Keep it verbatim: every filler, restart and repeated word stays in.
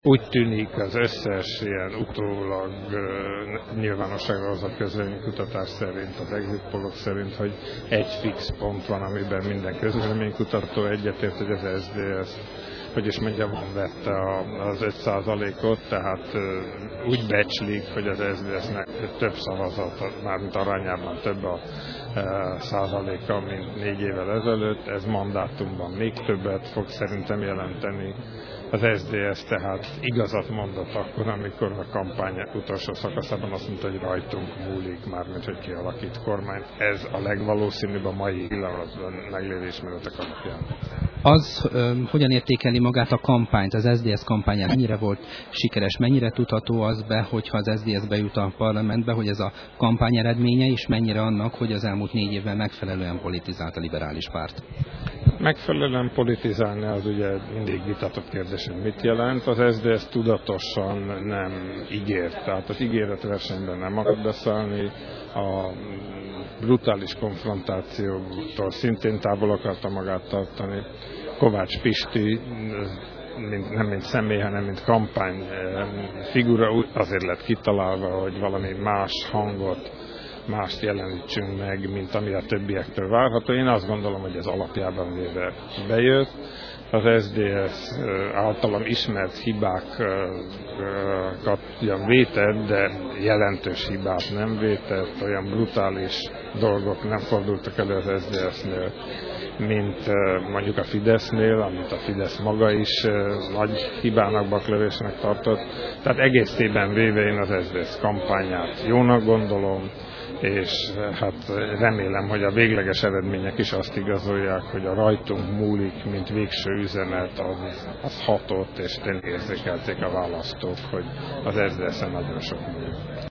Úgy tűnik az összes ilyen utólag uh, nyilvánosságra hozott közvéleménykutatás szerint, az exit pollok szerint, hogy egy fix pont van, amiben minden közvéleménykutató egyetért, hogy az es zé dé es, hogy is mondjam, vette az öt százalékot, tehát uh, úgy becslik, hogy az es zé dé esnek több szavazat, mármint arányában több a uh, százaléka, mint négy évvel ezelőtt. Ez mandátumban még többet fog szerintem jelenteni. Az es zé dé es tehát igazat mondott akkor, amikor a kampány utolsó szakaszában azt mondta, hogy rajtunk múlik, mármint hogy kialakít kormányt. Ez a legvalószínűbb a mai pillanatban meglévő ismeretek alapján. Az um, hogyan értékeli magát a kampányt, az es zé dé es kampányát? Mennyire volt sikeres, mennyire tudható az be, hogyha az es zé dé es bejut a parlamentbe, hogy ez a kampány eredménye is, mennyire annak, hogy az elmúlt négy évben megfelelően politizált a liberális párt? Megfelelően politizálni az ugye mindig vitatott kérdés, hogy mit jelent. Az es zé dé es tudatosan nem ígért, tehát az ígéretversenyben nem akar beszállni, a brutális konfrontációtól szintén távol akarta magát tartani. Kovács Pisti, mint, nem mint személy, hanem mint kampány figura azért lett kitalálva, hogy valami más hangot, mást jelenítsünk meg, mint ami a többiektől várható. Én azt gondolom, hogy ez alapjában véve bejött. Az es zé dé es általam ismert hibákat ugyan vétett, de jelentős hibát nem vétett, olyan brutális dolgok nem fordultak elő az es zé dé esnél, mint mondjuk a Fidesznél, amit a Fidesz maga is nagy hibának, baklövésnek tartott. Tehát egészében véve én az es zé dé es kampányát jónak gondolom, és hát remélem, hogy a végleges eredmények is azt igazolják, hogy a rajtunk múlik, mint végső üzenet, az, az hatott, és tényleg érzékelték a választók, hogy az es zé dé esen nagyon sok múlik.